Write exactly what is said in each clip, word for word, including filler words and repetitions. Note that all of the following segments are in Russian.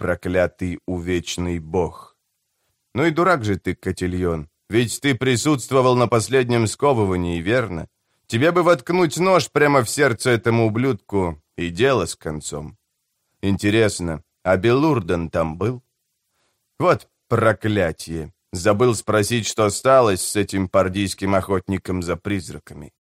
проклятый увечный бог. Ну и дурак же ты, Котильон, ведь ты присутствовал на последнем сковывании, верно? Тебе бы воткнуть нож прямо в сердце этому ублюдку, и дело с концом. Интересно, а Белурден там был? Вот проклятие. Забыл спросить, что сталось с этим пардийским охотником за призраками.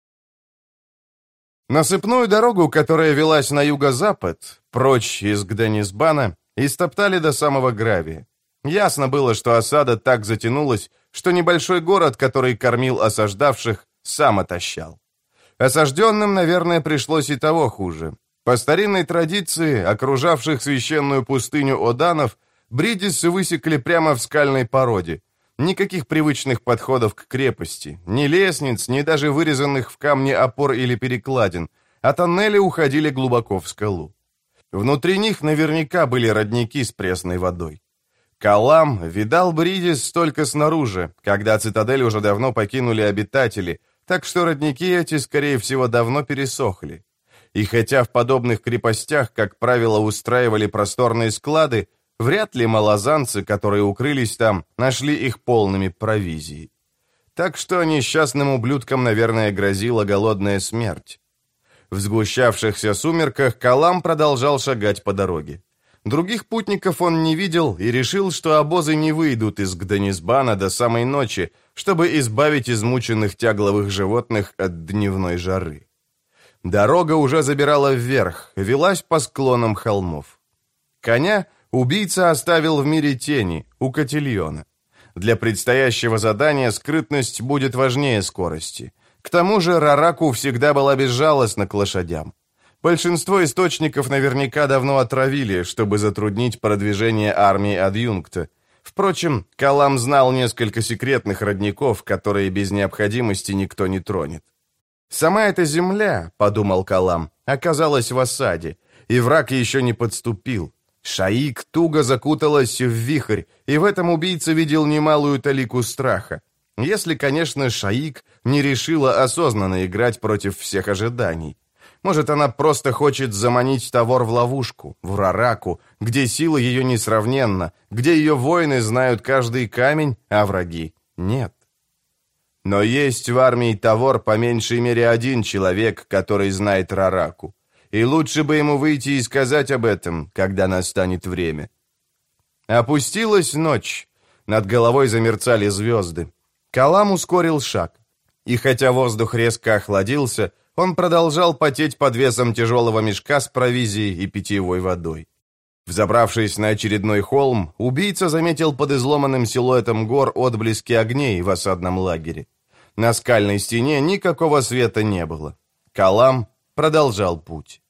Насыпную дорогу, которая велась на юго-запад, прочь из Гденисбана, истоптали до самого Гравия. Ясно было, что осада так затянулась, что небольшой город, который кормил осаждавших, сам отощал. Осажденным, наверное, пришлось и того хуже. По старинной традиции, окружавших священную пустыню оданов, бридисы высекли прямо в скальной породе. Никаких привычных подходов к крепости, ни лестниц, ни даже вырезанных в камне опор или перекладин, а тоннели уходили глубоко в скалу. Внутри них наверняка были родники с пресной водой. Калам видал Бридис только снаружи, когда цитадель уже давно покинули обитатели, так что родники эти, скорее всего, давно пересохли. И хотя в подобных крепостях, как правило, устраивали просторные склады, вряд ли малозанцы, которые укрылись там, нашли их полными провизией. Так что несчастным ублюдкам, наверное, грозила голодная смерть. В сгущавшихся сумерках Калам продолжал шагать по дороге. Других путников он не видел и решил, что обозы не выйдут из Гденисбана до самой ночи, чтобы избавить измученных тягловых животных от дневной жары. Дорога уже забирала вверх, велась по склонам холмов. Коня убийца оставил в мире тени, у Котильона. Для предстоящего задания скрытность будет важнее скорости. К тому же Рараку всегда была безжалостна к лошадям. Большинство источников наверняка давно отравили, чтобы затруднить продвижение армии адъюнкта. Впрочем, Калам знал несколько секретных родников, которые без необходимости никто не тронет. «Сама эта земля, — подумал Калам, — оказалась в осаде, и враг еще не подступил. Шаик туго закуталась в вихрь, и в этом убийца видел немалую талику страха. Если, конечно, Шаик не решила осознанно играть против всех ожиданий. Может, она просто хочет заманить Тавор в ловушку, в Рараку, где сила ее несравненна, где ее воины знают каждый камень, а враги нет. Но есть в армии Тавор по меньшей мере один человек, который знает Рараку. И лучше бы ему выйти и сказать об этом, когда настанет время. Опустилась ночь. Над головой замерцали звезды. Калам ускорил шаг. И хотя воздух резко охладился, он продолжал потеть под весом тяжелого мешка с провизией и питьевой водой. Взобравшись на очередной холм, убийца заметил под изломанным силуэтом гор отблески огней в осадном лагере. На скальной стене никакого света не было. Калам продолжал путь.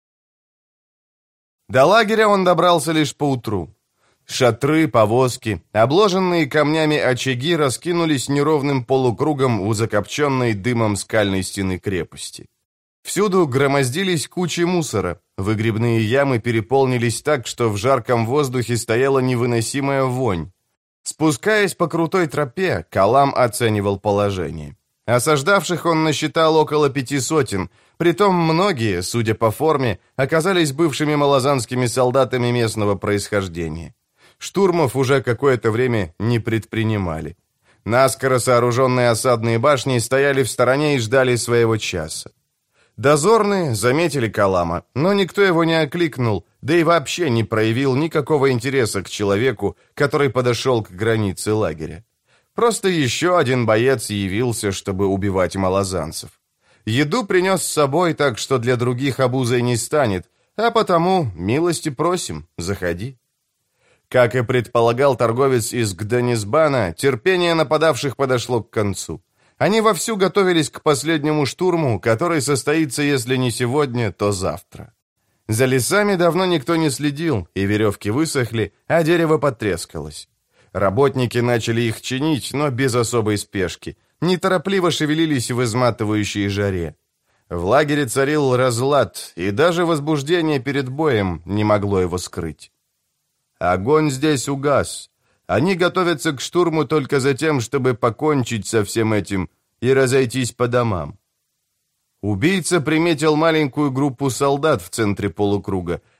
До лагеря он добрался лишь поутру. Шатры, повозки, обложенные камнями очаги раскинулись неровным полукругом у закопченной дымом скальной стены крепости. Всюду громоздились кучи мусора, выгребные ямы переполнились так, что в жарком воздухе стояла невыносимая вонь. Спускаясь по крутой тропе, Калам оценивал положение. Осаждавших он насчитал около пяти сотен, притом многие, судя по форме, оказались бывшими малозанскими солдатами местного происхождения. Штурмов уже какое-то время не предпринимали. Наскоро сооруженные осадные башни стояли в стороне и ждали своего часа. Дозорные заметили Калама, но никто его не окликнул, да и вообще не проявил никакого интереса к человеку, который подошел к границе лагеря. Просто еще один боец явился, чтобы убивать малозанцев. Еду принес с собой, так что для других обузой не станет, а потому милости просим, заходи. Как и предполагал торговец из Гденисбана, терпение нападавших подошло к концу. Они вовсю готовились к последнему штурму, который состоится, если не сегодня, то завтра. За лесами давно никто не следил, и веревки высохли, а дерево потрескалось. Работники начали их чинить, но без особой спешки. Неторопливо шевелились в изматывающей жаре. В лагере царил разлад, и даже возбуждение перед боем не могло его скрыть. Огонь здесь угас. Они готовятся к штурму только за тем, чтобы покончить со всем этим и разойтись по домам. Убийца приметил маленькую группу солдат в центре полукруга.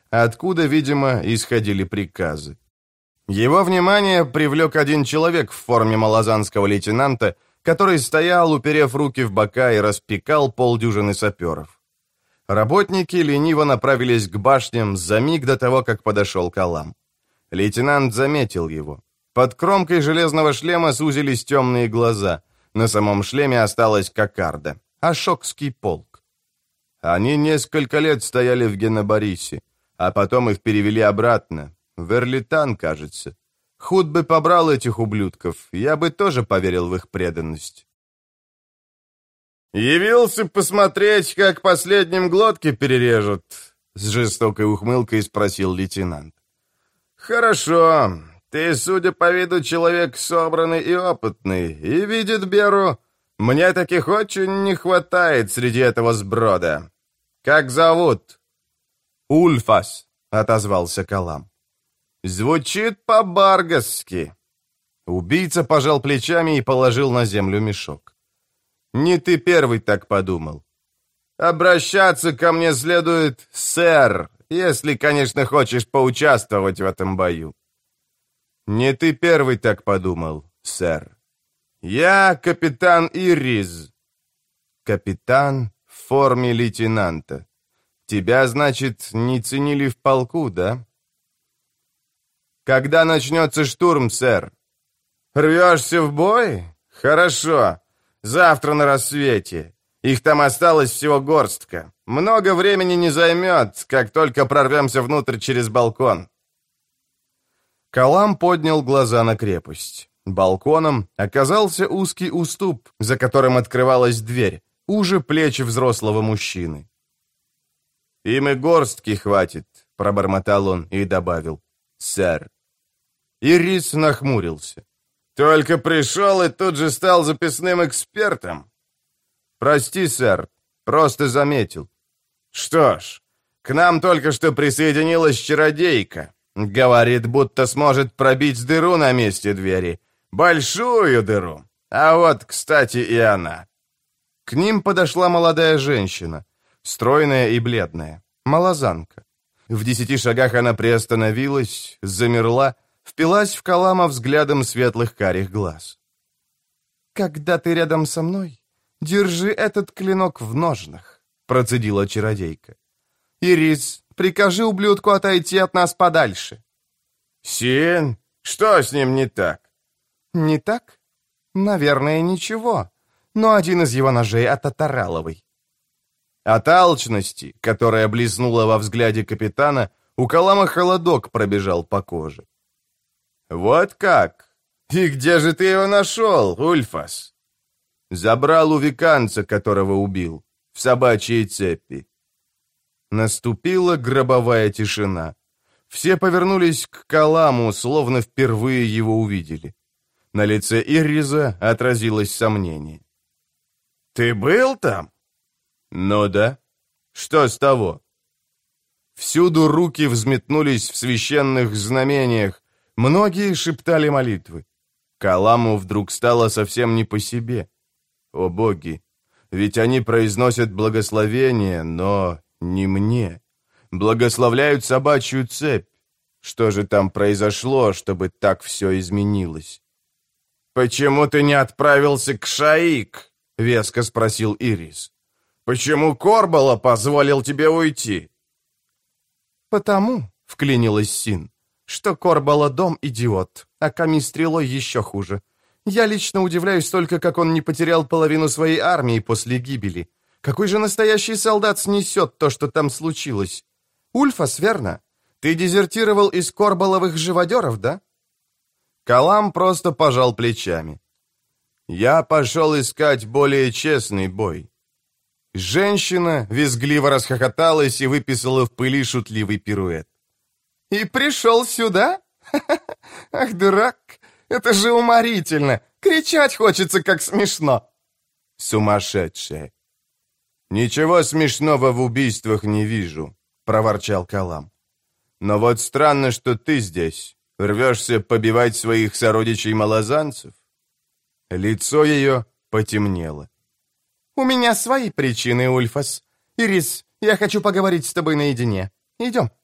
откуда, видимо, исходили приказы. Его внимание привлек один человек в форме малозанского лейтенанта, который стоял, уперев руки в бока и распекал полдюжины саперов. Работники лениво направились к башням за миг до того, как подошел Калам. Лейтенант заметил его. Под кромкой железного шлема сузились темные глаза. На самом шлеме осталась кокарда. Ашокский полк. Они несколько лет стояли в Генобарисе, а потом их перевели обратно. В Эрлитан, кажется. Худ бы побрал этих ублюдков, я бы тоже поверил в их преданность. «Явился посмотреть, как последним глотки перережут?» С жестокой ухмылкой спросил лейтенант. «Хорошо. Ты, судя по виду, человек собранный и опытный, и видит Беру. Мне таких очень не хватает среди этого сброда. Как зовут?» «Ульфас», — отозвался Калам. «Звучит по-баргасски». Убийца пожал плечами и положил на землю мешок. «Не ты первый так подумал. Обращаться ко мне следует, сэр, если, конечно, хочешь поучаствовать в этом бою». «Не ты первый так подумал, сэр. Я капитан Ирриз». «Капитан в форме лейтенанта. Тебя, значит, не ценили в полку, да?» «Когда начнется штурм, сэр?» «Рвешься в бой? Хорошо. Завтра на рассвете. Их там осталось всего горстка. Много времени не займет, как только прорвемся внутрь через балкон». Калам поднял глаза на крепость. Балконом оказался узкий уступ, за которым открывалась дверь, уже плечи взрослого мужчины. «Им и горстки хватит», — пробормотал он и добавил. «Сэр». Ирис нахмурился. «Только пришел и тут же стал записным экспертом?» «Прости, сэр, просто заметил». «Что ж, к нам только что присоединилась чародейка. Говорит, будто сможет пробить дыру на месте двери. Большую дыру. А вот, кстати, и она». К ним подошла молодая женщина, стройная и бледная, малозанка. В десяти шагах она приостановилась, замерла, впилась в Калама взглядом светлых карих глаз. «Когда ты рядом со мной, держи этот клинок в ножнах», — процедила чародейка. «Ирис, прикажи ублюдку отойти от нас подальше». «Син, что с ним не так?» «Не так? Наверное, ничего. Но один из его ножей от Атараловой». От алчности, которая блеснула во взгляде капитана, у Калама холодок пробежал по коже. «Вот как? И где же ты его нашел, Ульфас?» «Забрал у веканца, которого убил, в собачьей цепи». Наступила гробовая тишина. Все повернулись к Каламу, словно впервые его увидели. На лице Ирриза отразилось сомнение. «Ты был там?» «Ну да. Что с того?» Всюду руки взметнулись в священных знамениях, многие шептали молитвы. Каламу вдруг стало совсем не по себе. О боги! Ведь они произносят благословение, но не мне. Благословляют собачью цепь. Что же там произошло, чтобы так все изменилось? «Почему ты не отправился к Шаик?» — веско спросил Ирис. «Почему Корбала позволил тебе уйти?» «Потому», — вклинилась Син, что Корбала дом идиот, а Ками стрелой еще хуже. Я лично удивляюсь только, как он не потерял половину своей армии после гибели. Какой же настоящий солдат снесет то, что там случилось? Ульфас, верно? Ты дезертировал из Корбаловых живодеров, да?» Калам просто пожал плечами. «Я пошел искать более честный бой». Женщина визгливо расхохоталась и выписала в пыли шутливый пируэт. «И пришел сюда? Ах, дурак! Это же уморительно! Кричать хочется, как смешно!» «Сумасшедшая!» «Ничего смешного в убийствах не вижу», — проворчал Калам. «Но вот странно, что ты здесь. Рвешься побивать своих сородичей-малозанцев?» Лицо ее потемнело. «У меня свои причины, Ульфас. Ирис, я хочу поговорить с тобой наедине. Идем».